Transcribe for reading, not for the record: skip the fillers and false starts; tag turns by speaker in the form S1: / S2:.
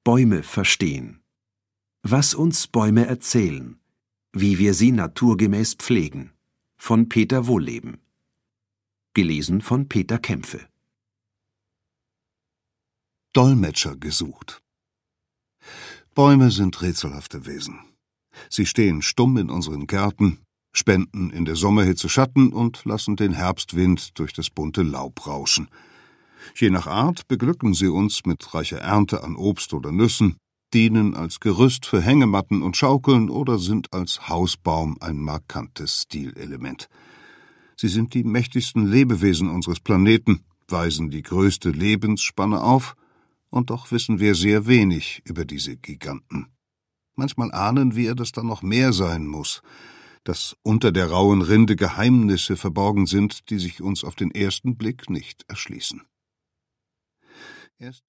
S1: Bäume verstehen. Was uns Bäume erzählen. Wie wir sie naturgemäß pflegen. Von Peter Wohlleben. Gelesen von Peter Kämpfe.
S2: Dolmetscher gesucht. Bäume sind rätselhafte Wesen. Sie stehen stumm in unseren Gärten, spenden in der Sommerhitze Schatten und lassen den Herbstwind durch das bunte Laub rauschen. Je nach Art beglücken sie uns mit reicher Ernte an Obst oder Nüssen, dienen als Gerüst für Hängematten und Schaukeln oder sind als Hausbaum ein markantes Stilelement. Sie sind die mächtigsten Lebewesen unseres Planeten, weisen die größte Lebensspanne auf, und doch wissen wir sehr wenig über diese Giganten. Manchmal ahnen wir, dass da noch mehr sein muss, dass unter der rauen Rinde Geheimnisse verborgen sind, die sich uns auf den ersten Blick nicht erschließen.